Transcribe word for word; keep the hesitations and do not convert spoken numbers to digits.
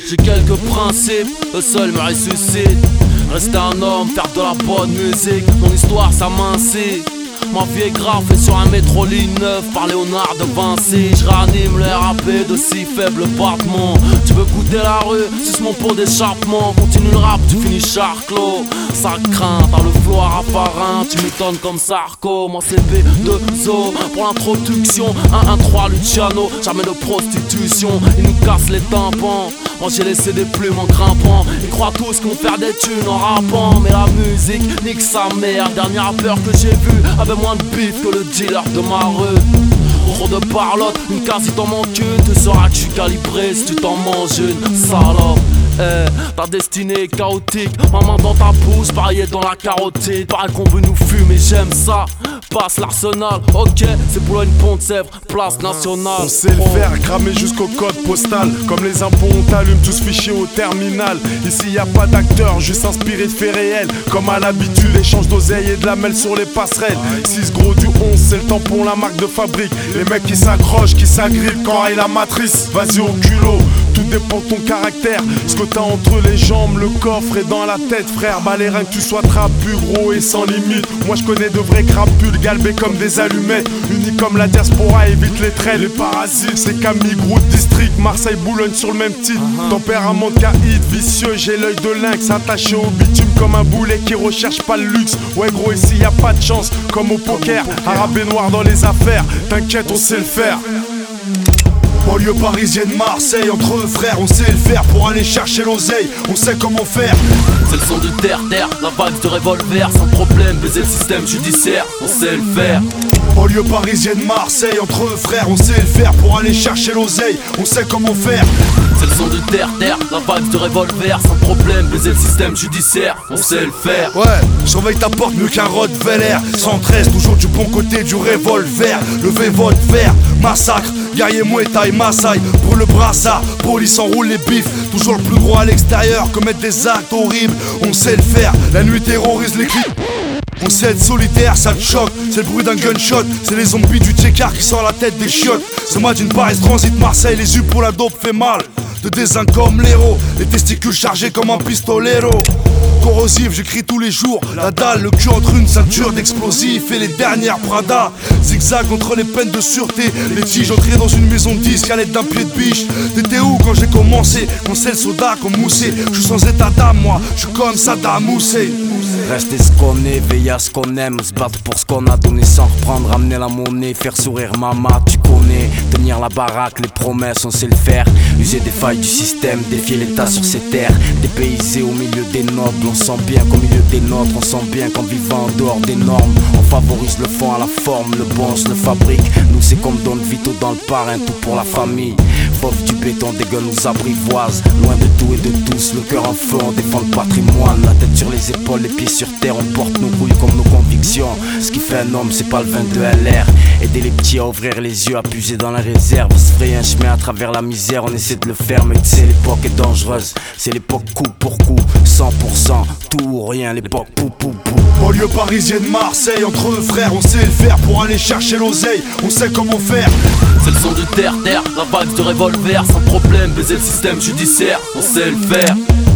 J'ai quelques principes, le seul me ressuscite. Rester un homme, faire de la bonne musique. Mon histoire s'amincit. Ma vie est grave, fait sur un métro ligne neuf par Léonard de Vinci. Je ranime le R A P de si faible battement. Tu veux goûter la rue, suce mon pot d'échappement. Continue le rap, tu finis charclos. Ça craint, t'as le flow à Raffarin. Tu m'étonnes comme Sarko, moi c'est B deux O. Pour l'introduction, un un trois Luciano. Jamais de prostitution, ils nous cassent les tympans. Moi j'ai laissé des plumes en grimpant. Ils croient tous qu'on fait des thunes en rappant. Mais la musique, nique sa mère. Dernier rappeur que j'ai vu avait moins de bif que le dealer de ma rue. Trop de parlotte, une case il t'en manque une. Tu sauras que je suis calibré si tu t'en manges une, salope. Eh, ta destinée est chaotique. Ma main dans ta bouche, pareil dans la carotide. Pareil qu'on veut nous fumer, j'aime ça. Passe l'arsenal, ok, c'est pour une pont de Sèvres, place nationale. On sait le faire, cramer jusqu'au code postal. Comme les impôts, on t'allume tous fichiers au terminal. Ici y a pas d'acteur, juste inspiré de faits réels. Comme à l'habitude, échange d'oseille et de la mêle sur les passerelles. six gros du onze, c'est le tampon, la marque de fabrique. Les mecs qui s'accrochent, qui s'agrippent quand aille la matrice. Vas-y au culot, tout dépend de ton caractère. Ce que t'as entre les jambes, le coffre et dans la tête, frère. Bah les reins que tu sois trapu, gros et sans limite. Moi je connais de vrais crapules, galbés comme des allumettes. Unis comme la diaspora, évite les traits, les parasites. C'est Camille, gros district, Marseille, Boulogne sur le même titre. Tempérament de caïd, vicieux, j'ai l'œil de lynx. Attaché au bitume comme un boulet qui recherche pas le luxe. Ouais gros, ici y a pas de chance, comme au poker. Arabe et noir dans les affaires, t'inquiète, on sait le faire. Banlieue parisienne, Marseille, entre frères, on sait le faire pour aller chercher l'oseille, on sait comment faire. C'est le son du terre-terre, la vague de revolver, sans problème, baiser le système judiciaire, on sait le faire. Banlieue parisienne, Marseille, entre frères, on sait le faire pour aller chercher l'oseille, on sait comment faire. C'est le son du terre-terre, la vague de revolver, sans problème, baiser le système judiciaire, on sait le faire. Ouais, surveille ta porte mieux qu'un Rottweiler. cent treize, toujours du bon côté du revolver. Levez votre verre, massacre, guerrier Muay Thai, Maasai, pour le brassard, police enroule les bifs. Toujours le plus gros à l'extérieur, commettre des actes horribles, on sait le faire. La nuit terrorise les clips. On sait être solitaire, ça te choque, c'est le bruit d'un gunshot. C'est les zombies du Tchékar qui sortent la tête des chiottes. C'est moi d'une Paris Transit Marseille, les yeux pour la dope fait mal. De désin comme l'héros, les testicules chargés comme un pistolero. Corrosif, j'écris tous les jours, la dalle, le cul entre une ceinture d'explosifs et les dernières Prada. Zigzag entre les peines de sûreté, les tiges entrées dans une maison de disques à l'aide d'un pied de biche. T'étais où quand j'ai commencé? Quand c'est le soda qu'on moussait. Je suis sans état d'âme, moi, je suis comme Saddam Hussein. Rester ce qu'on est, veiller à ce qu'on aime, se battre pour ce qu'on a donné sans reprendre, ramener la monnaie, faire sourire maman, tu connais. Tenir la baraque, les promesses, on sait le faire. User des failles du système, défier l'état sur ces terres. Dépaysé au milieu des nobles, on sent bien qu'au milieu des nôtres, on sent bien qu'en vivant en dehors des normes, on favorise le fond à la forme, le bon on se le fabrique. Nous c'est comme Don Vito dans le parrain, tout pour la famille. Fauve du béton, des gueules nous apprivoisent. Loin de tout et de tous, le cœur en feu, on défend le patrimoine. La tête sur les épaules, les pieds sur terre, on porte nos couilles comme nos convictions. Ce qui fait un homme, c'est pas le vingt-deux L R. Aider les petits à ouvrir les yeux, à puiser dans la réserve. Se frayer un chemin à travers la misère, on essaie de le faire. Mais tu sais, l'époque est dangereuse, c'est l'époque coup pour coup, cent pour cent, tout ou rien, l'époque pou pou pou. Banlieue parisienne, Marseille, entre frères, on sait le faire pour aller chercher l'oseille, on sait comment faire. C'est le son du terre-terre, la vague de revolver, sans problème, baiser le système judiciaire, on sait le faire.